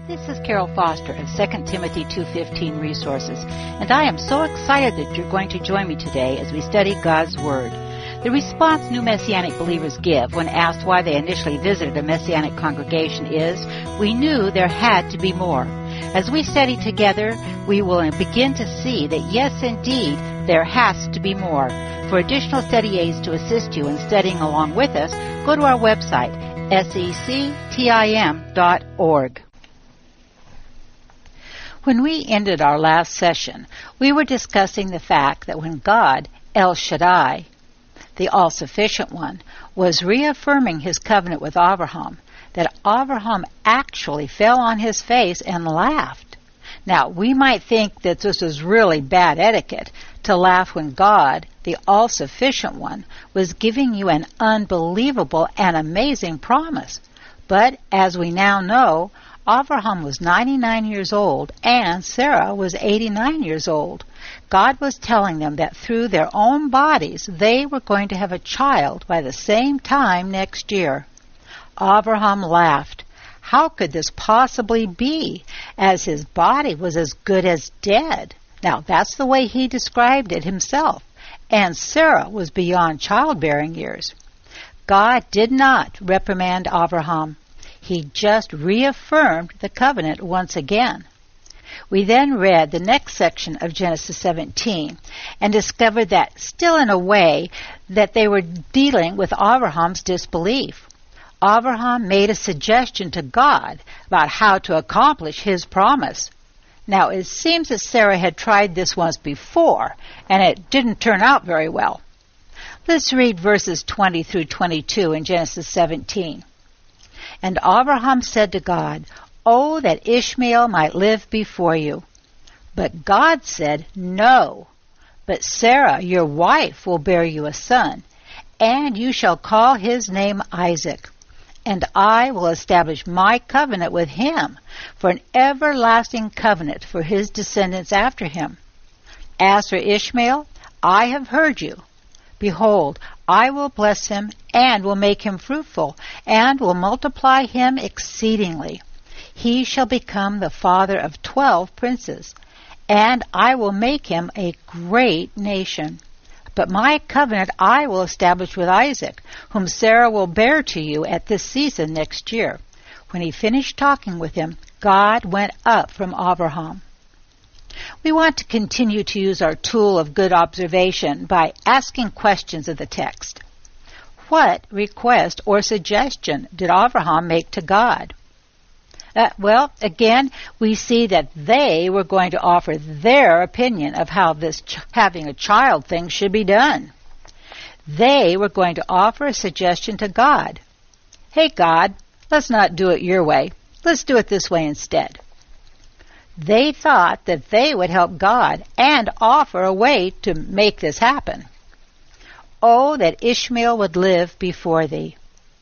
This is Carol Foster of 2 Timothy 2:15 Resources, and I am so excited that you're going to join me today as we study God's Word. The response new Messianic believers give when asked why they initially visited a Messianic congregation is, "We knew there had to be more." As we study together, we will begin to see that yes, indeed, there has to be more. For additional study aids to assist you in studying along with us, go to our website, sectim.org. When we ended our last session, we were discussing the fact that when God, El Shaddai, the all-sufficient one, was reaffirming his covenant with Abraham, that Abraham actually fell on his face and laughed. Now, we might think that this was really bad etiquette to laugh when God, the all-sufficient one, was giving you an unbelievable and amazing promise. But as we now know, Abraham was 99 years old and Sarah was 89 years old. God was telling them that through their own bodies they were going to have a child by the same time next year. Abraham laughed. How could this possibly be, as his body was as good as dead? Now, that's the way he described it himself, and Sarah was beyond childbearing years. God did not reprimand Abraham. He just reaffirmed the covenant once again. We then read the next section of Genesis 17 and discovered that, still in a way, that they were dealing with Abraham's disbelief. Abraham made a suggestion to God about how to accomplish his promise. Now, it seems that Sarah had tried this once before, and it didn't turn out very well. Let's read verses 20 through 22 in Genesis 17. And Abraham said to God, "Oh, that Ishmael might live before you." But God said, "No, but Sarah, your wife, will bear you a son, and you shall call his name Isaac. And I will establish my covenant with him for an everlasting covenant for his descendants after him. As for Ishmael, I have heard you. Behold, I will bless him and will make him fruitful and will multiply him exceedingly. He shall become the father of 12 princes, and I will make him a great nation. But my covenant I will establish with Isaac, whom Sarah will bear to you at this season next year." When he finished talking with him, God went up from Abraham. We want to continue to use our tool of good observation by asking questions of the text. What request or suggestion did Abraham make to God? Well, again, we see that they were going to offer their opinion of how this having a child thing should be done. They were going to offer a suggestion to God. "Hey, God, let's not do it your way. Let's do it this way instead." They thought that they would help God and offer a way to make this happen. "Oh, that Ishmael would live before thee."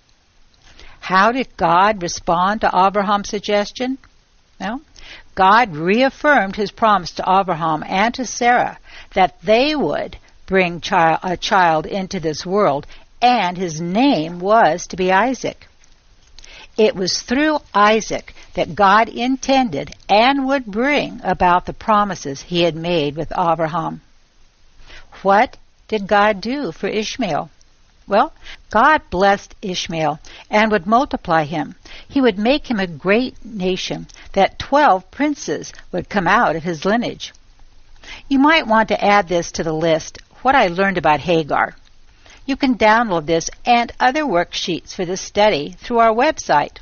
How did God respond to Abraham's suggestion? Well, God reaffirmed his promise to Abraham and to Sarah that they would bring a child into this world, and his name was to be Isaac. It was through Isaac that God intended and would bring about the promises he had made with Abraham. What did God do for Ishmael? Well, God blessed Ishmael and would multiply him. He would make him a great nation, that 12 princes would come out of his lineage. You might want to add this to the list, what I learned about Hagar. You can download this and other worksheets for this study through our website,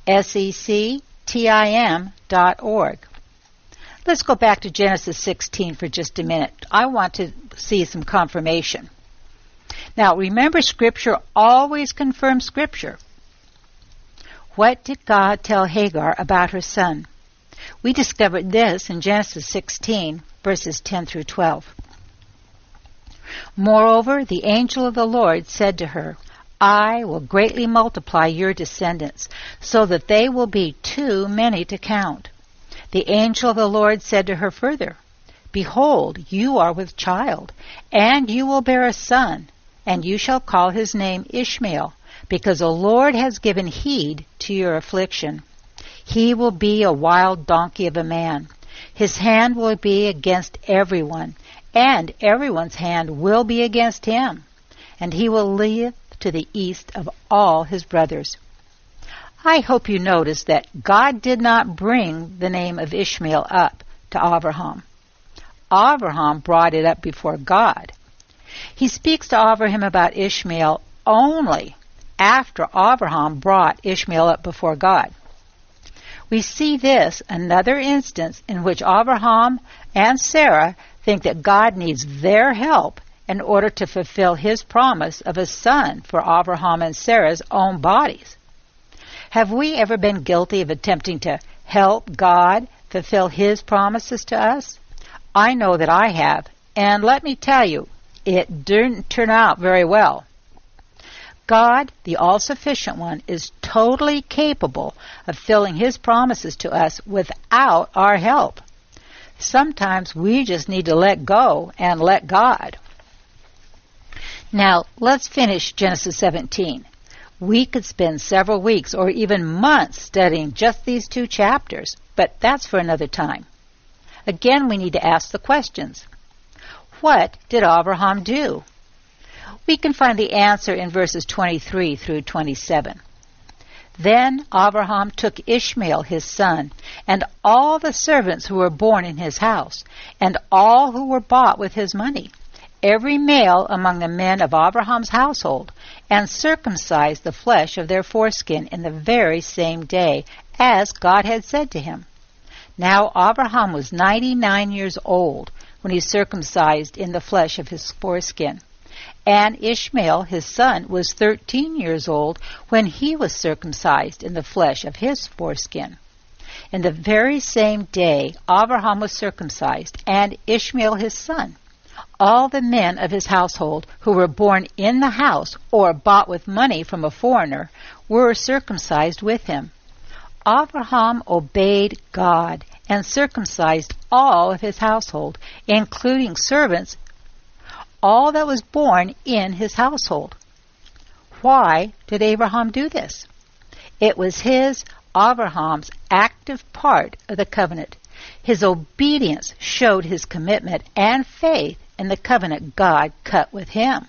sectim.org. Let's go back to Genesis 16 for just a minute. I want to see some confirmation. Now, remember, Scripture always confirms Scripture. What did God tell Hagar about her son? We discovered this in Genesis 16, verses 10 through 12. "Moreover, the angel of the Lord said to her, I will greatly multiply your descendants, so that they will be too many to count. The angel of the Lord said to her further, Behold, you are with child, and you will bear a son, and you shall call his name Ishmael, because the Lord has given heed to your affliction. He will be a wild donkey of a man. His hand will be against everyone, and everyone's hand will be against him, and he will live to the east of all his brothers. I hope you notice that God did not bring the name of Ishmael up to Abraham. Abraham brought it up before God. He speaks to Abraham about Ishmael only after Abraham brought Ishmael up before God. We see this, another instance in which Abraham and Sarah think that God needs their help in order to fulfill his promise of a son for Abraham and Sarah's own bodies. Have we ever been guilty of attempting to help God fulfill his promises to us? I know that I have, and let me tell you, it didn't turn out very well. God, the all-sufficient one, is totally capable of filling his promises to us without our help. Sometimes we just need to let go and let God. Now, let's finish Genesis 17. We could spend several weeks or even months studying just these 2 chapters, but that's for another time. Again, we need to ask the questions. What did Abraham do? We can find the answer in verses 23 through 27. Then Abraham took Ishmael his son, and all the servants who were born in his house, and all who were bought with his money, every male among the men of Abraham's household, and circumcised the flesh of their foreskin in the very same day, as God had said to him. Now Abraham was 99 years old when he circumcised in the flesh of his foreskin. And Ishmael, his son, was 13 years old when he was circumcised in the flesh of his foreskin. In the very same day Abraham was circumcised, and Ishmael his son. All the men of his household who were born in the house or bought with money from a foreigner were circumcised with him. Abraham obeyed God and circumcised all of his household, including servants, all that was born in his household. Why did Abraham do this? It was Abraham's active part of the covenant. His obedience showed his commitment and faith in the covenant God cut with him.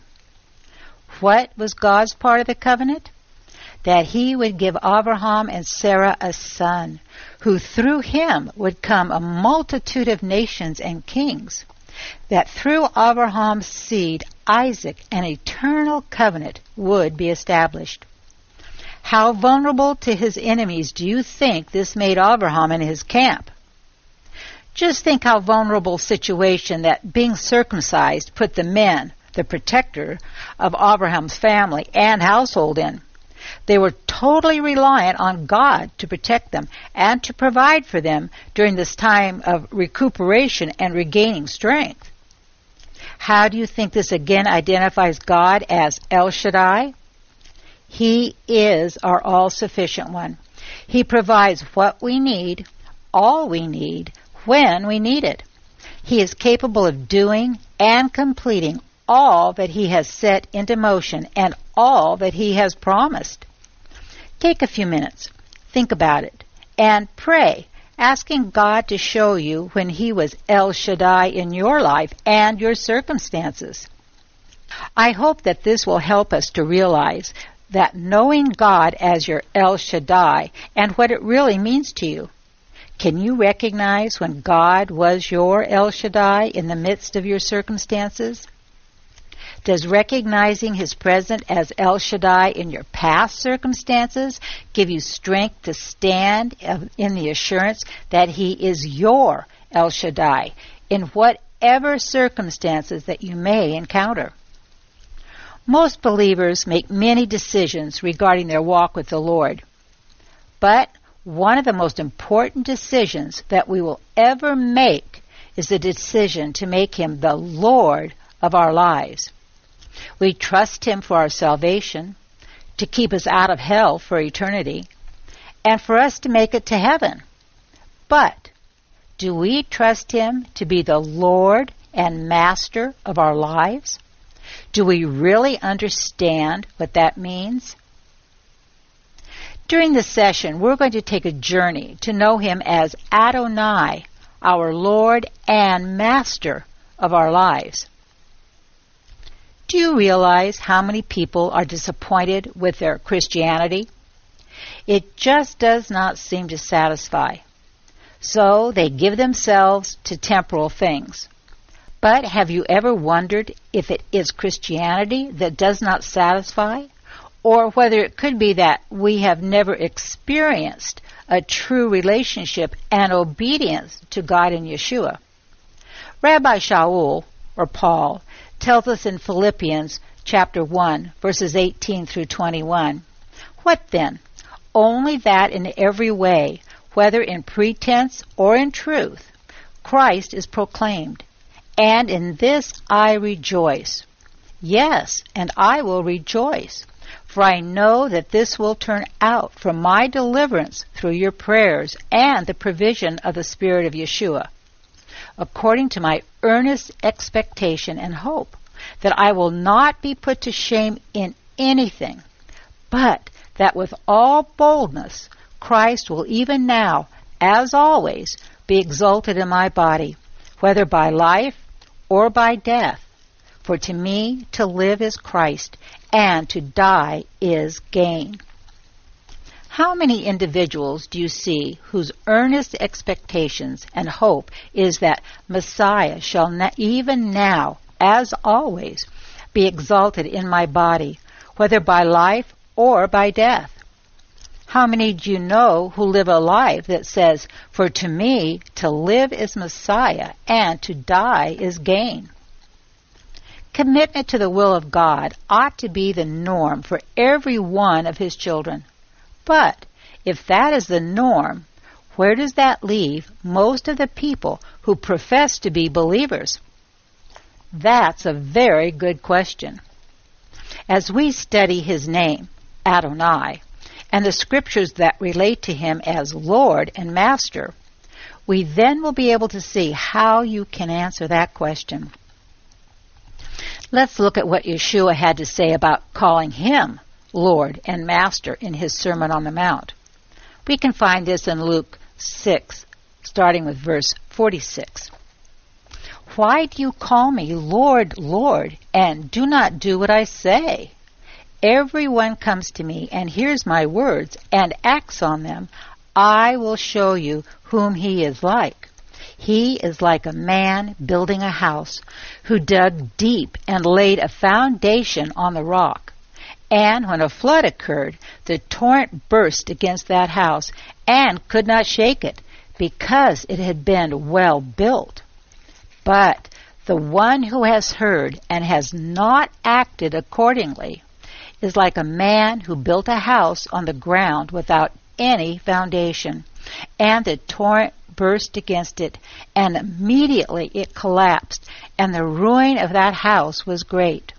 What was God's part of the covenant? That he would give Abraham and Sarah a son, who through him would come a multitude of nations and kings. That through Abraham's seed, Isaac, an eternal covenant would be established. How vulnerable to his enemies do you think this made Abraham and his camp? Just think how vulnerable situation that being circumcised put the men, the protector of Abraham's family and household in. They were totally reliant on God to protect them and to provide for them during this time of recuperation and regaining strength. How do you think this again identifies God as El Shaddai? He is our all-sufficient one. He provides what we need, all we need, when we need it. He is capable of doing and completing all that he has set into motion and all that he has promised. Take a few minutes, think about it, and pray, asking God to show you when he was El Shaddai in your life and your circumstances. I hope that this will help us to realize that knowing God as your El Shaddai and what it really means to you. Can you recognize when God was your El Shaddai in the midst of your circumstances? Does recognizing his presence as El Shaddai in your past circumstances give you strength to stand in the assurance that he is your El Shaddai in whatever circumstances that you may encounter? Most believers make many decisions regarding their walk with the Lord, but one of the most important decisions that we will ever make is the decision to make him the Lord of our lives. We trust him for our salvation, to keep us out of hell for eternity, and for us to make it to heaven. But do we trust him to be the Lord and Master of our lives? Do we really understand what that means? During this session, we're going to take a journey to know Him as Adonai, our Lord and Master of our lives. Do you realize how many people are disappointed with their Christianity? It just does not seem to satisfy. So they give themselves to temporal things. But have you ever wondered if it is Christianity that does not satisfy? Or whether it could be that we have never experienced a true relationship and obedience to God and Yeshua? Rabbi Shaul, or Paul, tells us in Philippians chapter 1, verses 18 through 21, "What then? Only that in every way, whether in pretense or in truth, Christ is proclaimed. And in this I rejoice. Yes, and I will rejoice. For I know that this will turn out for my deliverance through your prayers and the provision of the Spirit of Yeshua, according to my earnest expectation and hope, that I will not be put to shame in anything, but that with all boldness Christ will even now, as always, be exalted in my body, whether by life or by death. For to me to live is Christ, and to die is gain." How many individuals do you see whose earnest expectations and hope is that Messiah shall even now, as always, be exalted in my body, whether by life or by death? How many do you know who live a life that says, "For to me to live is Messiah, and to die is gain"? Commitment to the will of God ought to be the norm for every one of His children. But if that is the norm, where does that leave most of the people who profess to be believers? That's a very good question. As we study His name, Adonai, and the scriptures that relate to Him as Lord and Master, we then will be able to see how you can answer that question. Let's look at what Yeshua had to say about calling Him Lord and Master in His Sermon on the Mount. We can find this in Luke 6, starting with verse 46. "Why do you call me Lord, Lord, and do not do what I say? Everyone comes to me and hears my words and acts on them. I will show you whom he is like. He is like a man building a house, who dug deep and laid a foundation on the rock. And when a flood occurred, the torrent burst against that house and could not shake it, because it had been well built. But the one who has heard and has not acted accordingly is like a man who built a house on the ground without any foundation, and the torrent burst against it, and immediately it collapsed, and the ruin of that house was great."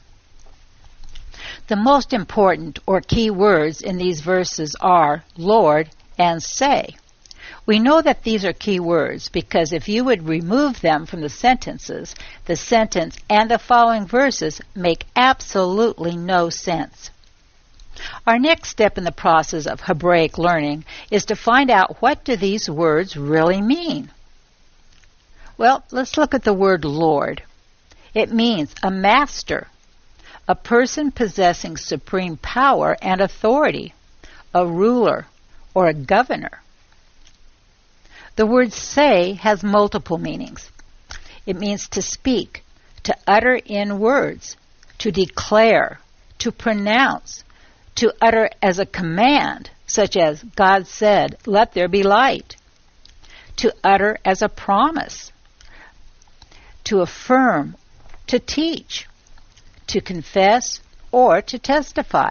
The most important or key words in these verses are Lord and say. We know that these are key words because if you would remove them from the sentences, the sentence and the following verses make absolutely no sense. Our next step in the process of Hebraic learning is to find out, what do these words really mean? Well, let's look at the word Lord. It means a master, a person possessing supreme power and authority, a ruler, or a governor. The word say has multiple meanings. It means to speak, to utter in words, to declare, to pronounce, to utter as a command, such as God said, "Let there be light," to utter as a promise, to affirm, to teach, to confess, or to testify.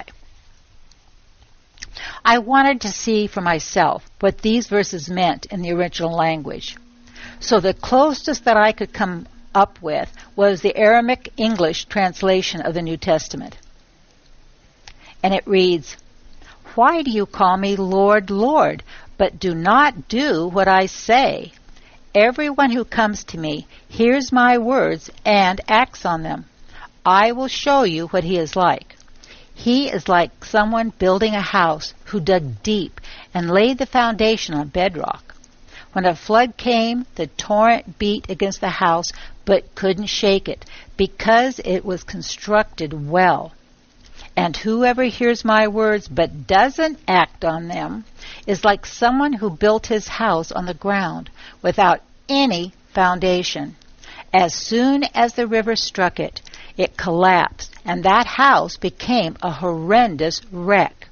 I wanted to see for myself what these verses meant in the original language. So the closest that I could come up with was the Aramaic English translation of the New Testament. And it reads, "Why do you call me Lord, Lord, but do not do what I say? Everyone who comes to me hears my words and acts on them. I will show you what he is like. He is like someone building a house who dug deep and laid the foundation on bedrock. When a flood came, the torrent beat against the house but couldn't shake it because it was constructed well. And whoever hears my words but doesn't act on them is like someone who built his house on the ground without any foundation. As soon as the river struck it, it collapsed, and that house became a horrendous wreck.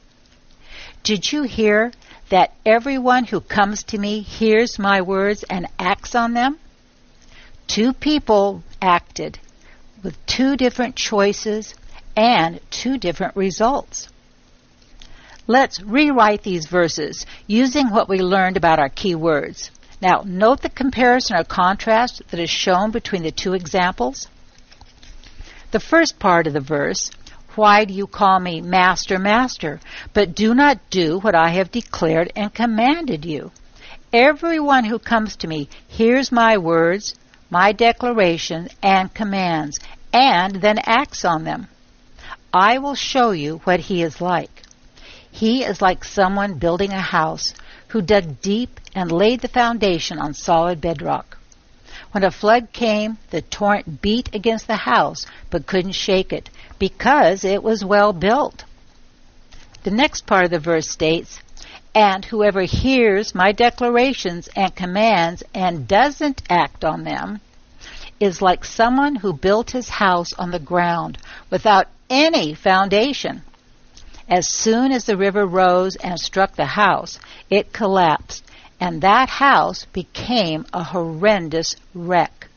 Did you hear that everyone who comes to me hears my words and acts on them? Two people acted with two different choices and two different results. Let's rewrite these verses using what we learned about our key words. Now, note the comparison or contrast that is shown between the two examples. The first part of the verse, why do you call me Master, Master, but do not do what I have declared and commanded you? Everyone who comes to me hears my words, my declaration, and commands, and then acts on them. I will show you what he is like. He is like someone building a house who dug deep and laid the foundation on solid bedrock. When a flood came, the torrent beat against the house but couldn't shake it because it was well built. The next part of the verse states, and whoever hears my declarations and commands and doesn't act on them is like someone who built his house on the ground without any foundation. As soon as the river rose and struck the house, it collapsed, and that house became a horrendous wreck.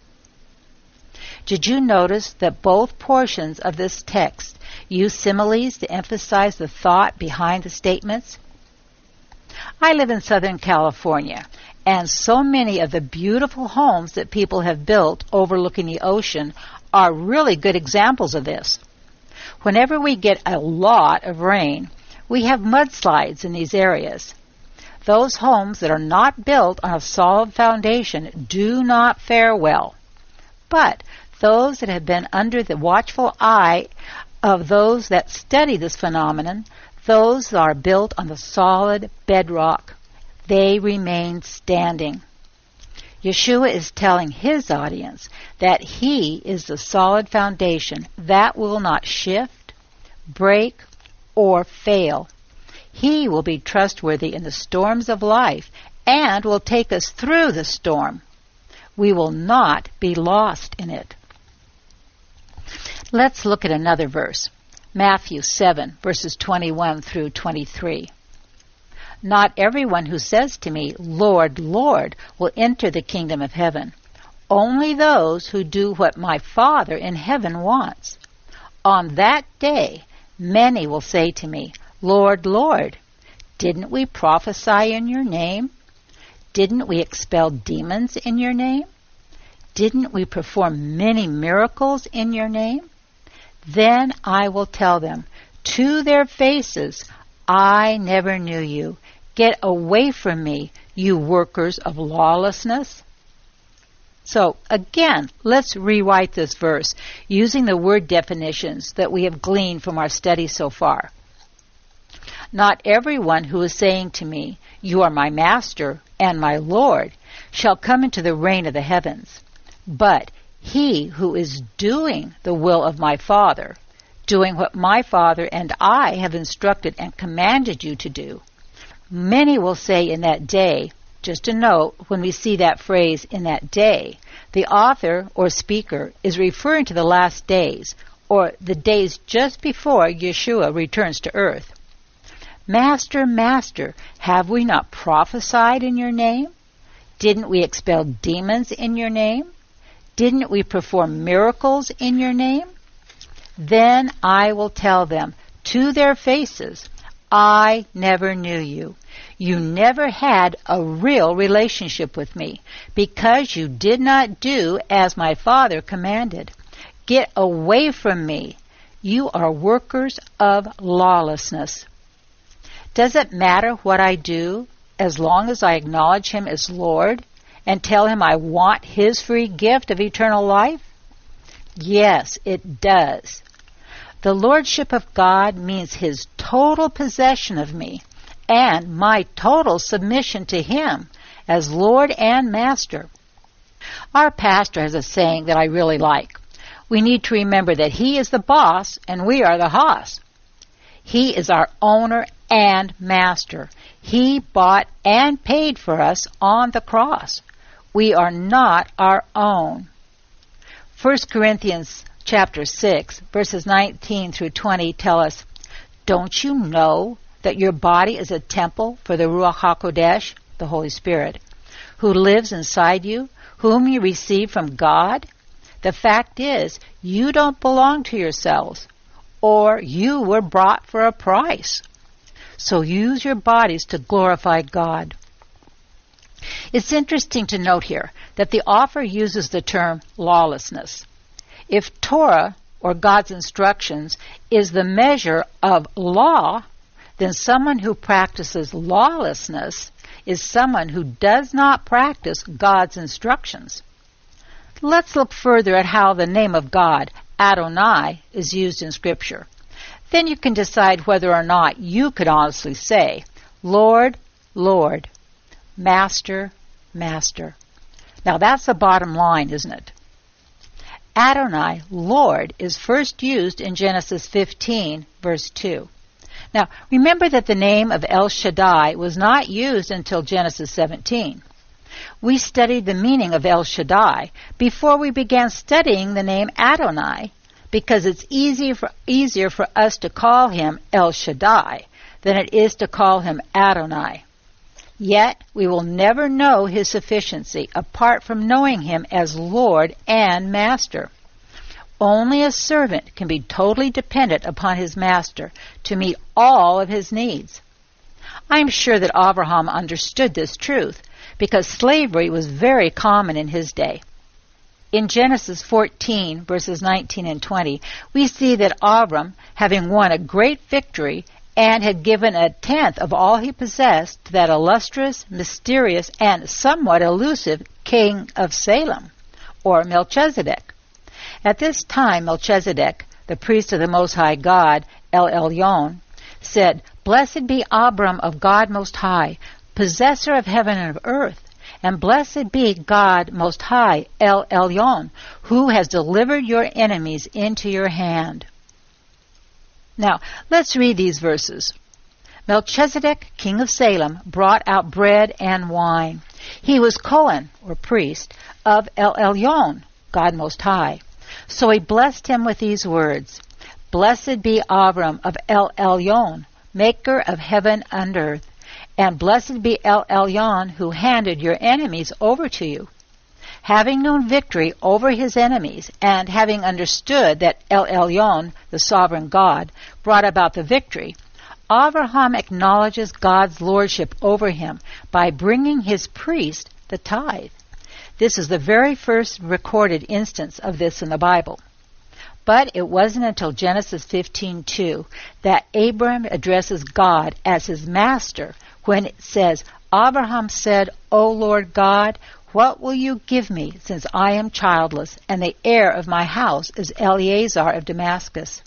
Did you notice that both portions of this text use similes to emphasize the thought behind the statements? I live in Southern California, and so many of the beautiful homes that people have built overlooking the ocean are really good examples of this. Whenever we get a lot of rain, we have mudslides in these areas. Those homes that are not built on a solid foundation do not fare well. But those that have been under the watchful eye of those that study this phenomenon, those that are built on the solid bedrock, they remain standing. Yeshua is telling his audience that he is the solid foundation that will not shift, break, or fail. He will be trustworthy in the storms of life and will take us through the storm. We will not be lost in it. Let's look at another verse. Matthew 7, verses 21 through 23. Not everyone who says to me, Lord, Lord, will enter the kingdom of heaven. Only those who do what my Father in heaven wants. On that day, many will say to me, Lord, Lord, didn't we prophesy in your name? Didn't we expel demons in your name? Didn't we perform many miracles in your name? Then I will tell them to their faces, I never knew you. Get away from me, you workers of lawlessness. So, again, let's rewrite this verse using the word definitions that we have gleaned from our study so far. Not everyone who is saying to me, you are my master and my Lord, shall come into the reign of the heavens, but he who is doing the will of my Father, doing what my Father and I have instructed and commanded you to do. Many will say in that day, just a note, when we see that phrase, in that day, the author or speaker is referring to the last days, or the days just before Yeshua returns to earth. Master, Master, have we not prophesied in your name? Didn't we expel demons in your name? Didn't we perform miracles in your name? Then I will tell them to their faces, I never knew you. You never had a real relationship with me because you did not do as my Father commanded. Get away from me. You are workers of lawlessness. Does it matter what I do as long as I acknowledge him as Lord and tell him I want his free gift of eternal life? Yes, it does. The lordship of God means His total possession of me and my total submission to Him as Lord and Master. Our pastor has a saying that I really like. We need to remember that He is the boss and we are the hoss. He is our owner and master. He bought and paid for us on the cross. We are not our own. 1 Corinthians chapter 6, verses 19 through 20 tell us, "Don't you know that your body is a temple for the Ruach HaKodesh, the Holy Spirit, who lives inside you, whom you receive from God? The fact is, you don't belong to yourselves, or you were bought for a price. So use your bodies to glorify God." It's interesting to note here that the author uses the term lawlessness. If Torah, or God's instructions, is the measure of law, then someone who practices lawlessness is someone who does not practice God's instructions. Let's look further at how the name of God, Adonai, is used in Scripture. Then you can decide whether or not you could honestly say, Lord, Lord, Master, Master. Now that's the bottom line, isn't it? Adonai, Lord, is first used in Genesis 15, verse 2. Now, remember that the name of El Shaddai was not used until Genesis 17. We studied the meaning of El Shaddai before we began studying the name Adonai, because it's easier for us to call Him El Shaddai than it is to call Him Adonai. Yet, we will never know His sufficiency apart from knowing Him as Lord and Master. Only a servant can be totally dependent upon his master to meet all of his needs. I am sure that Abraham understood this truth because slavery was very common in his day. In Genesis 14, verses 19 and 20, we see that Abram, having won a great victory and had given a tenth of all he possessed to that illustrious, mysterious, and somewhat elusive king of Salem, or Melchizedek. At this time, Melchizedek, the priest of the Most High God, El Elyon, said, "Blessed be Abram of God Most High, possessor of heaven and of earth, and blessed be God Most High, El Elyon, who has delivered your enemies into your hand." Now, let's read these verses. Melchizedek, king of Salem, brought out bread and wine. He was Cohen, or priest, of El Elyon, God Most High. So he blessed him with these words, "Blessed be Abram of El Elyon, maker of heaven and earth, and blessed be El Elyon, who handed your enemies over to you." Having known victory over his enemies, and having understood that El Elyon, the sovereign God, brought about the victory, Abraham acknowledges God's lordship over him by bringing his priest the tithe. This is the very first recorded instance of this in the Bible. But it wasn't until Genesis 15:2 that Abram addresses God as his master when it says, "Abraham said, O Lord God, what will you give me since I am childless and the heir of my house is Eliezer of Damascus?"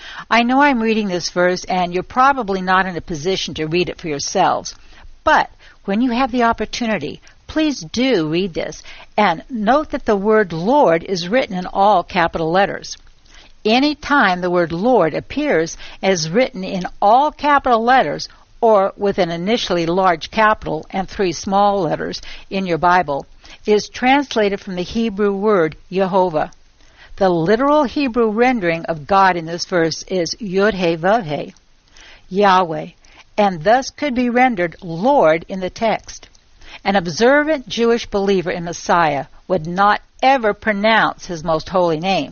I know I'm reading this verse and you're probably not in a position to read it for yourselves, but when you have the opportunity, please do read this, and note that the word Lord is written in all capital letters. Any time the word Lord appears as written in all capital letters or with an initially large capital and 3 small letters in your Bible, it is translated from the Hebrew word Yehovah. The literal Hebrew rendering of God in this verse is Yod-Heh-Vav-Heh, Yahweh, and thus could be rendered Lord in the text. An observant Jewish believer in Messiah would not ever pronounce his most holy name.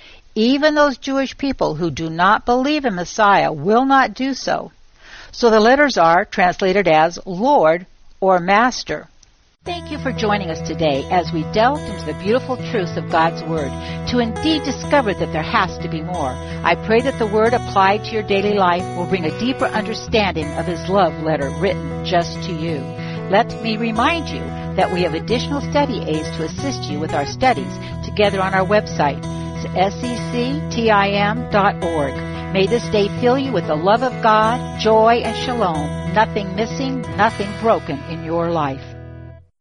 Even those Jewish people who do not believe in Messiah will not do so. So the letters are translated as Lord or Master. Thank you for joining us today as we delved into the beautiful truths of God's Word to indeed discover that there has to be more. I pray that the Word applied to your daily life will bring a deeper understanding of His love letter written just to you. Let me remind you that we have additional study aids to assist you with our studies together on our website. That's sectim.org. May this day fill you with the love of God, joy, and shalom. Nothing missing, nothing broken in your life.